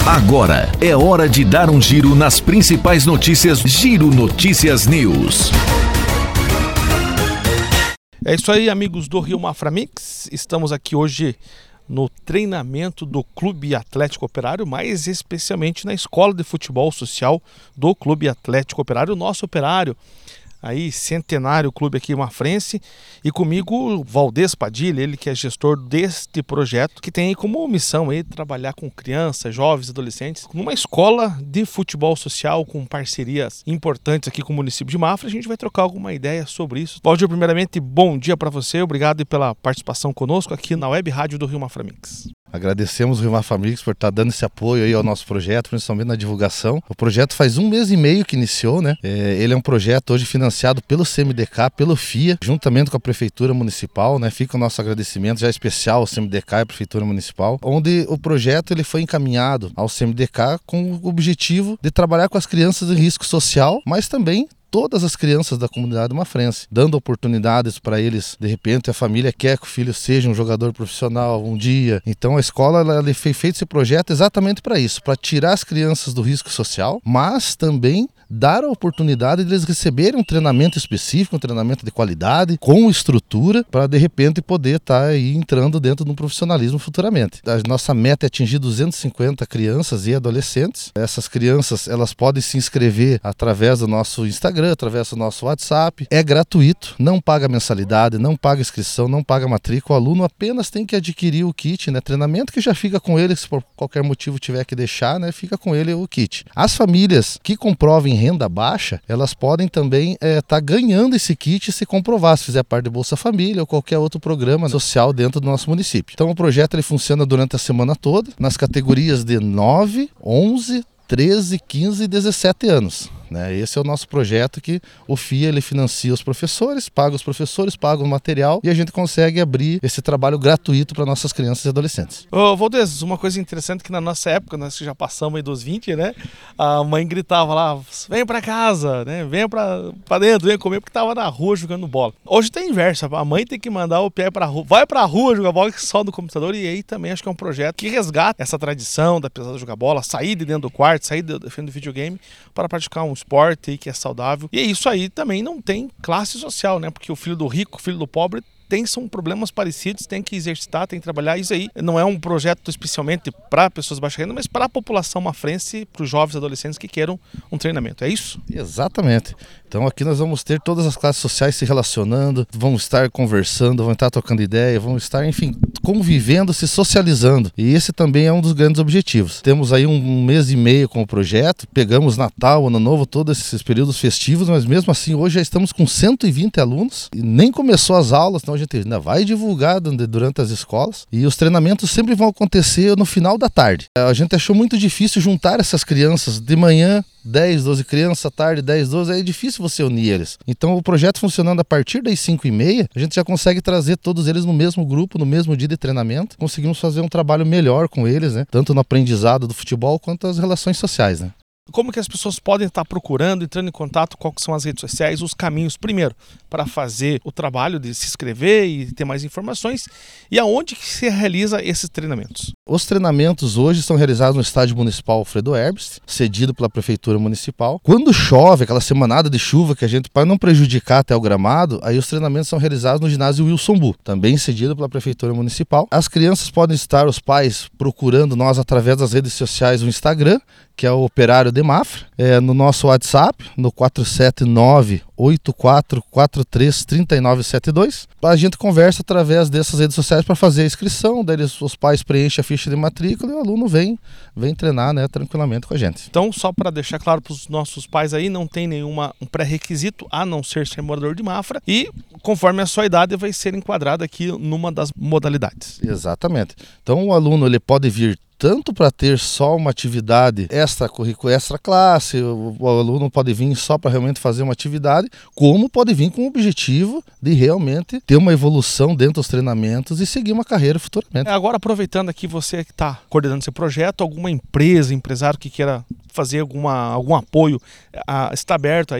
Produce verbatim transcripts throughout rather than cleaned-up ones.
Agora é hora de dar um giro nas principais notícias. Giro Notícias News. É isso aí, amigos do Rio Mafra Mix. Estamos aqui hoje no treinamento do Clube Atlético Operário, mais especialmente na Escola de Futebol Social do Clube Atlético Operário, nosso operário. Aí, centenário clube aqui mafrense, e comigo o Valdez Padilha, ele que é gestor deste projeto, que tem como missão aí trabalhar com crianças, jovens, adolescentes, numa escola de futebol social com parcerias importantes aqui com o município de Mafra. A gente vai trocar alguma ideia sobre isso. Valdir, primeiramente, bom dia para você, obrigado pela participação conosco aqui na Web Rádio do Rio Mafra Mix. Agradecemos o Rio Mafra Mix por estar dando esse apoio aí ao nosso projeto, principalmente na divulgação. O projeto faz um mês e meio que iniciou, né? É, ele é um projeto hoje financiado pelo C M D K, pelo F I A, juntamente com a Prefeitura Municipal, né? Fica o nosso agradecimento já especial ao C M D K e à Prefeitura Municipal, onde o projeto ele foi encaminhado ao C M D K com o objetivo de trabalhar com as crianças em risco social, mas também todas as crianças da comunidade mafrense, dando oportunidades para eles. De repente a família quer que o filho seja um jogador profissional um dia, então a escola ela, ela fez feito esse projeto exatamente para isso, para tirar as crianças do risco social, mas também dar a oportunidade de eles receberem um treinamento específico, um treinamento de qualidade, com estrutura, para de repente poder estar aí entrando dentro de um profissionalismo futuramente. A nossa meta é atingir duzentas e cinquenta crianças e adolescentes. Essas crianças elas podem se inscrever através do nosso Instagram, através do nosso WhatsApp. É gratuito, não paga mensalidade, não paga inscrição, não paga matrícula. O aluno apenas tem que adquirir o kit, né? Treinamento que já fica com ele, se por qualquer motivo tiver que deixar, né? Fica com ele o kit. As famílias que comprovem renda baixa, elas podem também estar é, tá ganhando esse kit se comprovar, se fizer parte de Bolsa Família ou qualquer outro programa social dentro do nosso município. Então o projeto ele funciona durante a semana toda, nas categorias de nove, onze, treze, quinze e dezessete anos. Né? Esse é o nosso projeto que o F I A ele financia os professores, paga os professores, paga o material e a gente consegue abrir esse trabalho gratuito para nossas crianças e adolescentes. Ô Valdez, uma coisa interessante que na nossa época, nós já passamos aí dos vinte, né? A mãe gritava lá, vem para casa, né? Vem para dentro, vem comer, porque tava na rua jogando bola. Hoje tem inverso, a mãe tem que mandar o pé para rua, vai para rua jogar bola só no computador, e aí também acho que é um projeto que resgata essa tradição da pesada jogar bola, sair de dentro do quarto, sair de dentro do videogame para praticar um esporte aí que é saudável. E isso aí também não tem classe social, né? Porque o filho do rico, o filho do pobre tem são problemas parecidos, tem que exercitar, tem que trabalhar. Isso aí não é um projeto especialmente para pessoas de baixa renda, mas para a população mafrense, para os jovens adolescentes que queiram um treinamento. É isso? Exatamente. Então aqui nós vamos ter todas as classes sociais se relacionando, vamos estar conversando, vamos estar trocando ideia, vamos estar, enfim, convivendo, se socializando. E esse também é um dos grandes objetivos. Temos aí um mês e meio com o projeto, pegamos Natal, Ano Novo, todos esses períodos festivos, mas mesmo assim hoje já estamos com cento e vinte alunos e nem começou as aulas, então a gente ainda vai divulgar durante as escolas e os treinamentos sempre vão acontecer no final da tarde. A gente achou muito difícil juntar essas crianças de manhã, dez, doze crianças, à tarde dez, doze, é difícil você unir eles. Então o projeto funcionando a partir das cinco e meia, a gente já consegue trazer todos eles no mesmo grupo, no mesmo dia de treinamento. Conseguimos fazer um trabalho melhor com eles, né? Tanto no aprendizado do futebol quanto as relações sociais, né? Como que as pessoas podem estar procurando, entrando em contato, quais são as redes sociais, os caminhos, primeiro, para fazer o trabalho de se inscrever e ter mais informações, e aonde que se realiza esses treinamentos? Os treinamentos hoje são realizados no Estádio Municipal Alfredo Herbst, cedido pela Prefeitura Municipal. Quando chove, aquela semanada de chuva que a gente, para não prejudicar até o gramado, aí os treinamentos são realizados no ginásio Wilson Bu, também cedido pela Prefeitura Municipal. As crianças podem estar, os pais, procurando nós através das redes sociais, o Instagram, que é o Operário de Mafra, é, no nosso WhatsApp, no quatro sete nove, oito quatro quatro três, três nove sete dois. A gente conversa através dessas redes sociais para fazer a inscrição, daí eles, os pais preenchem a ficha de matrícula e o aluno vem, vem treinar, né, tranquilamente com a gente. Então, só para deixar claro para os nossos pais aí, não tem nenhuma um pré-requisito a não ser ser morador de Mafra e, conforme a sua idade, vai ser enquadrado aqui numa das modalidades. Exatamente. Então, o aluno ele pode vir tanto para ter só uma atividade extracurricular, extra classe, o, o aluno pode vir só para realmente fazer uma atividade, como pode vir com o objetivo de realmente ter uma evolução dentro dos treinamentos e seguir uma carreira futuramente. Agora, aproveitando aqui, você que está coordenando esse projeto, alguma empresa, empresário que queira fazer alguma, algum apoio, a, está aberto aí a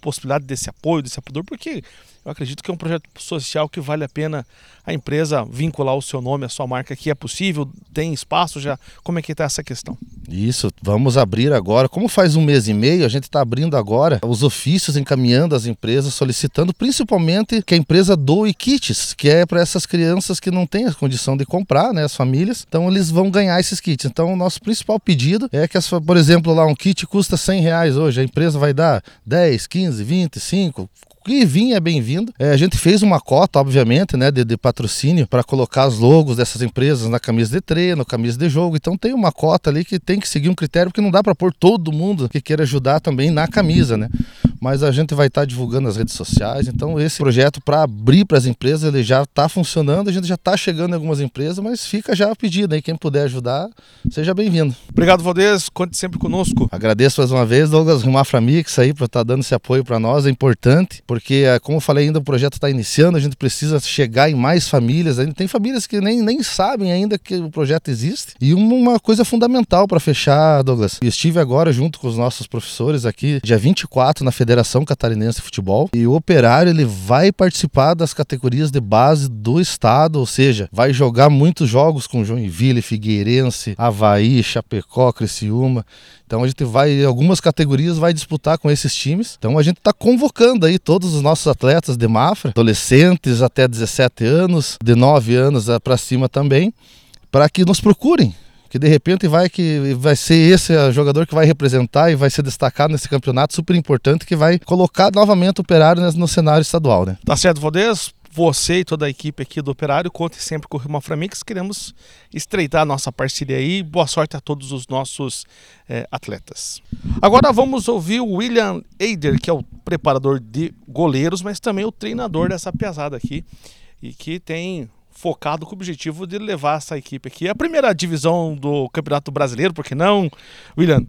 possibilidade desse apoio, desse apoio, porque eu acredito que é um projeto social que vale a pena a empresa vincular o seu nome, a sua marca, que é possível, tem espaço já, como é que está essa questão? Isso, vamos abrir agora, como faz um mês e meio, a gente está abrindo agora os ofícios, encaminhando as empresas, solicitando principalmente que a empresa doe kits, que é para essas crianças que não têm a condição de comprar, né, as famílias, então eles vão ganhar esses kits. Então o nosso principal pedido é que, as, por exemplo, lá um kit custa cem reais hoje, a empresa vai dar dez, quinze, vinte, cinco... O que vir é bem-vindo. É, a gente fez uma cota, obviamente, né, de, de patrocínio para colocar os logos dessas empresas na camisa de treino, camisa de jogo. Então tem uma cota ali que tem que seguir um critério, porque não dá para pôr todo mundo que queira ajudar também na camisa, né? Mas a gente vai estar tá divulgando nas redes sociais. Então esse projeto para abrir para as empresas, ele já está funcionando, a gente já está chegando em algumas empresas, mas fica já a pedido aí, quem puder ajudar, seja bem-vindo. Obrigado, Valdez, conte sempre conosco. Agradeço mais uma vez, Douglas, o Maframix aí, por estar tá dando esse apoio para nós, é importante, porque, como eu falei ainda, o projeto está iniciando, a gente precisa chegar em mais famílias, ainda tem famílias que nem, nem sabem ainda que o projeto existe. E uma coisa fundamental para fechar, Douglas, eu estive agora junto com os nossos professores aqui, dia vinte e quatro, na Federação Catarinense de Futebol, e o Operário ele vai participar das categorias de base do estado, ou seja, vai jogar muitos jogos com Joinville, Figueirense, Avaí, Chapecó, Criciúma. Então a gente vai, em algumas categorias, vai disputar com esses times. Então a gente está convocando aí todos os nossos atletas de Mafra, adolescentes até dezessete anos, de nove anos para cima também, para que nos procurem. Que de repente vai, que vai ser esse jogador que vai representar e vai ser destacado nesse campeonato super importante, que vai colocar novamente o Operário no cenário estadual, né? Tá certo, Valdez? Você e toda a equipe aqui do Operário, conte sempre com o Maframix, queremos estreitar a nossa parceria aí. Boa sorte a todos os nossos é, atletas. Agora vamos ouvir o William Eider, que é o preparador de goleiros, mas também o treinador dessa piazada aqui, e que tem focado com o objetivo de levar essa equipe aqui à primeira divisão do Campeonato Brasileiro, por que não, William?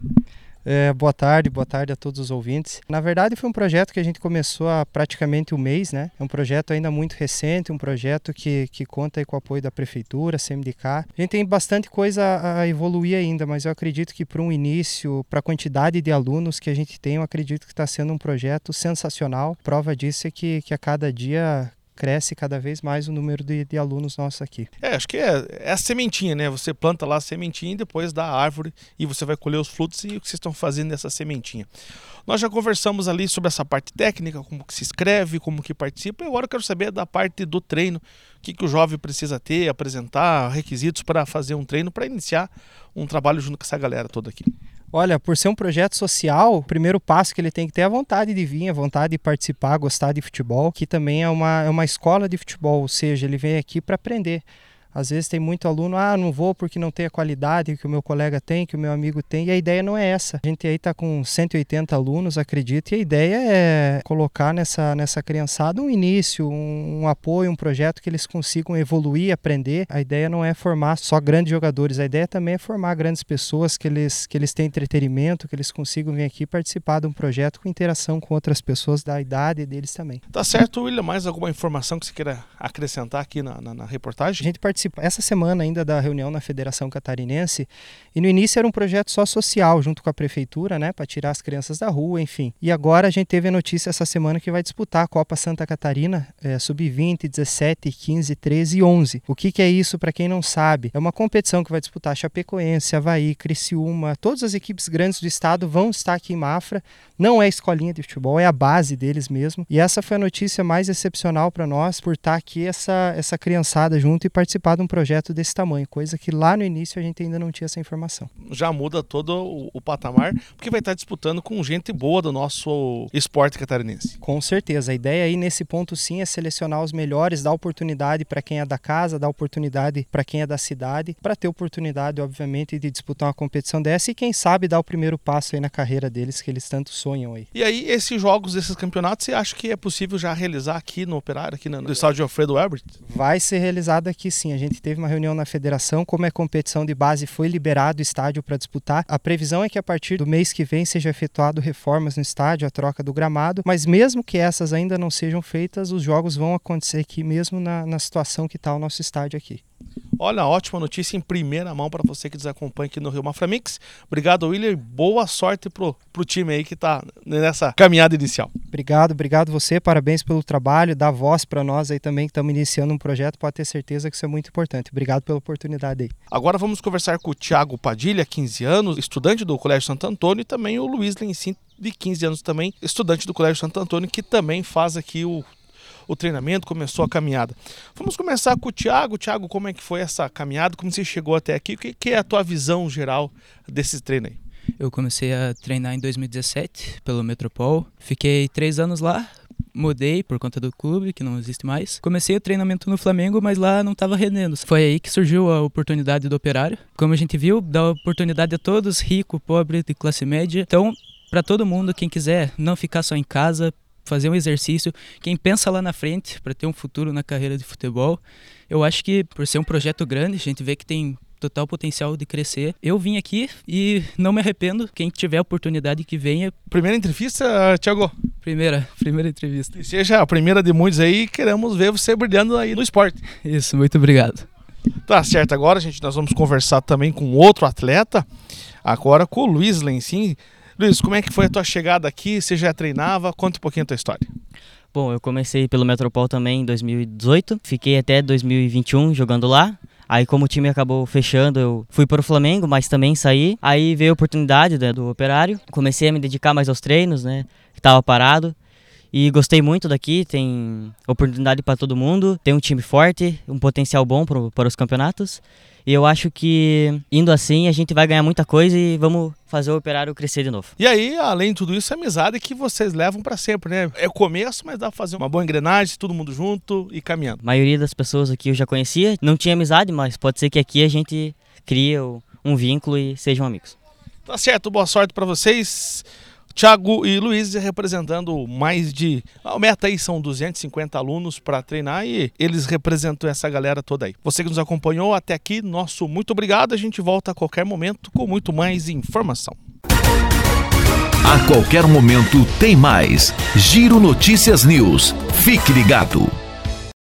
É, boa tarde, boa tarde a todos os ouvintes. Na verdade foi um projeto que a gente começou há praticamente um mês, né? É um projeto ainda muito recente, um projeto que, que conta aí com o apoio da Prefeitura, C M D K. A gente tem bastante coisa a evoluir ainda, mas eu acredito que para um início, para a quantidade de alunos que a gente tem, eu acredito que está sendo um projeto sensacional. Prova disso é que, que a cada dia cresce cada vez mais o número de, de alunos nossos aqui. É, acho que é, é a sementinha, né? Você planta lá a sementinha e depois dá a árvore e você vai colher os frutos, e o que vocês estão fazendo nessa sementinha. Nós já conversamos ali sobre essa parte técnica, como que se inscreve, como que participa, e agora eu quero saber da parte do treino, o que, que o jovem precisa ter, apresentar, requisitos para fazer um treino, para iniciar um trabalho junto com essa galera toda aqui. Olha, por ser um projeto social, o primeiro passo que ele tem que ter é a vontade de vir, a vontade de participar, gostar de futebol, que também é uma, é uma escola de futebol, ou seja, ele vem aqui para aprender. Às vezes tem muito aluno, ah, não vou porque não tem a qualidade que o meu colega tem, que o meu amigo tem, e a ideia não é essa. A gente aí está com cento e oitenta alunos, acredito, e a ideia é colocar nessa, nessa criançada um início, um, um apoio, um projeto que eles consigam evoluir, aprender. A ideia não é formar só grandes jogadores, a ideia também é formar grandes pessoas, que eles, que eles tenham entretenimento, que eles consigam vir aqui participar de um projeto com interação com outras pessoas da idade deles também. Tá certo, William, mais alguma informação que você queira acrescentar aqui na, na, na reportagem? A gente participa essa semana ainda da reunião na Federação Catarinense, e no início era um projeto só social, junto com a Prefeitura, né, para tirar as crianças da rua, enfim. E agora a gente teve a notícia essa semana que vai disputar a Copa Santa Catarina, é, sub vinte, dezessete, quinze, treze e onze. O que, que é isso, para quem não sabe? É uma competição que vai disputar Chapecoense, Avaí, Criciúma, todas as equipes grandes do estado vão estar aqui em Mafra. Não é escolinha de futebol, é a base deles mesmo. E essa foi a notícia mais excepcional para nós, por estar aqui essa, essa criançada junto e participar de um projeto desse tamanho, coisa que lá no início a gente ainda não tinha essa informação. Já muda todo o, o patamar, porque vai estar disputando com gente boa do nosso esporte catarinense. Com certeza, a ideia aí nesse ponto sim é selecionar os melhores, dar oportunidade para quem é da casa, dar oportunidade para quem é da cidade, para ter oportunidade, obviamente, de disputar uma competição dessa e quem sabe dar o primeiro passo aí na carreira deles, que eles tanto sonham aí. E aí, esses jogos, esses campeonatos, você acha que é possível já realizar aqui no Operário, aqui no, no estádio Alfredo Herbert? Vai ser realizado aqui sim, a gente teve uma reunião na federação, como é competição de base, foi liberado o estádio para disputar. A previsão é que a partir do mês que vem seja efetuado reformas no estádio, a troca do gramado, mas mesmo que essas ainda não sejam feitas, os jogos vão acontecer aqui mesmo na, na situação que está o nosso estádio aqui. Olha, ótima notícia em primeira mão para você que nos acompanha aqui no Rio Mafra Mix. Obrigado, William, e boa sorte pro, pro time aí que tá nessa caminhada inicial. Obrigado, obrigado você, parabéns pelo trabalho, dá voz para nós aí também que estamos iniciando um projeto, pode ter certeza que isso é muito importante. Obrigado pela oportunidade aí. Agora vamos conversar com o Thiago Padilha, quinze anos, estudante do Colégio Santo Antônio, e também o Luiz Lencin, de quinze anos também, estudante do Colégio Santo Antônio, que também faz aqui o o treinamento, começou a caminhada. Vamos começar com o Thiago. Thiago, como é que foi essa caminhada? Como você chegou até aqui? O que é a tua visão geral desse treino aí? Eu comecei a treinar em dois mil e dezessete pelo Metropol. Fiquei três anos lá, mudei por conta do clube, que não existe mais. Comecei o treinamento no Flamengo, mas lá não estava rendendo. Foi aí que surgiu a oportunidade do Operário. Como a gente viu, dá oportunidade a todos, rico, pobre, de classe média. Então, para todo mundo, quem quiser não ficar só em casa, fazer um exercício, quem pensa lá na frente para ter um futuro na carreira de futebol, eu acho que por ser um projeto grande, a gente vê que tem total potencial de crescer. Eu vim aqui e não me arrependo, quem tiver a oportunidade que venha. Primeira entrevista, Thiago? Primeira, primeira entrevista. E seja a primeira de muitos aí, queremos ver você brilhando aí no esporte. Isso, muito obrigado. Tá certo, agora gente, nós vamos conversar também com outro atleta, agora com o Luiz Lencin. Luiz, como é que foi a tua chegada aqui? Você já treinava? Conta um pouquinho a tua história. Bom, eu comecei pelo Metropol também em dois mil e dezoito, fiquei até dois mil e vinte e um jogando lá. Aí como o time acabou fechando, eu fui para o Flamengo, mas também saí. Aí veio a oportunidade, né, do Operário, comecei a me dedicar mais aos treinos, né, que estava parado. E gostei muito daqui, tem oportunidade para todo mundo, tem um time forte, um potencial bom pro, para os campeonatos. E eu acho que indo assim a gente vai ganhar muita coisa e vamos fazer o Operário crescer de novo. E aí, além de tudo isso, a amizade que vocês levam para sempre, né? É o começo, mas dá para fazer uma boa engrenagem, todo mundo junto e caminhando. A maioria das pessoas aqui eu já conhecia, não tinha amizade, mas pode ser que aqui a gente crie um vínculo e sejam amigos. Tá certo, boa sorte para vocês. Thiago e Luiz representando mais de... A meta aí são duzentos e cinquenta alunos para treinar e eles representam essa galera toda aí. Você que nos acompanhou até aqui, nosso muito obrigado. A gente volta a qualquer momento com muito mais informação. A qualquer momento tem mais. Giro Notícias News. Fique ligado.